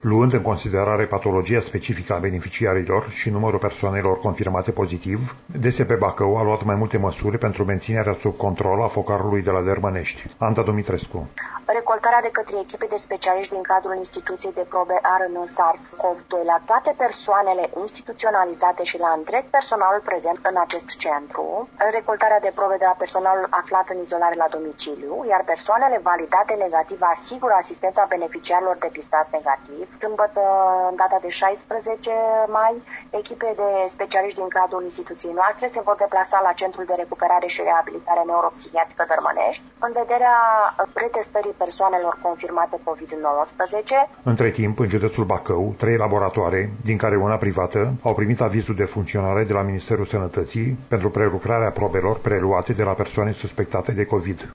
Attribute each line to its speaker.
Speaker 1: Luând în considerare patologia specifică a beneficiarilor și numărul persoanelor confirmate pozitiv, DSP Bacău a luat mai multe măsuri pentru menținerea sub control a focarului de la Dărmănești. Anta Dumitrescu.
Speaker 2: Recoltarea de către echipe de specialiști din cadrul instituției de probe ARN SARS-CoV-2 la toate persoanele instituționalizate și la întreg personalul prezent în acest centru, recoltarea de probe de la personalul aflat în izolare la domiciliu, iar persoanele validate negativ asigură asistența beneficiarilor depistați negativ. Sâmbătă, în data de 16 mai, echipe de specialiști din cadrul instituției noastre se vor deplasa la Centrul de Recuperare și Reabilitare Neuropsihiatrică Dărmănești în vederea pretestării persoanelor confirmate COVID-19.
Speaker 1: Între timp, în județul Bacău, 3 laboratoare, din care una privată, au primit avizul de funcționare de la Ministerul Sănătății pentru prelucrarea probelor preluate de la persoane suspectate de COVID.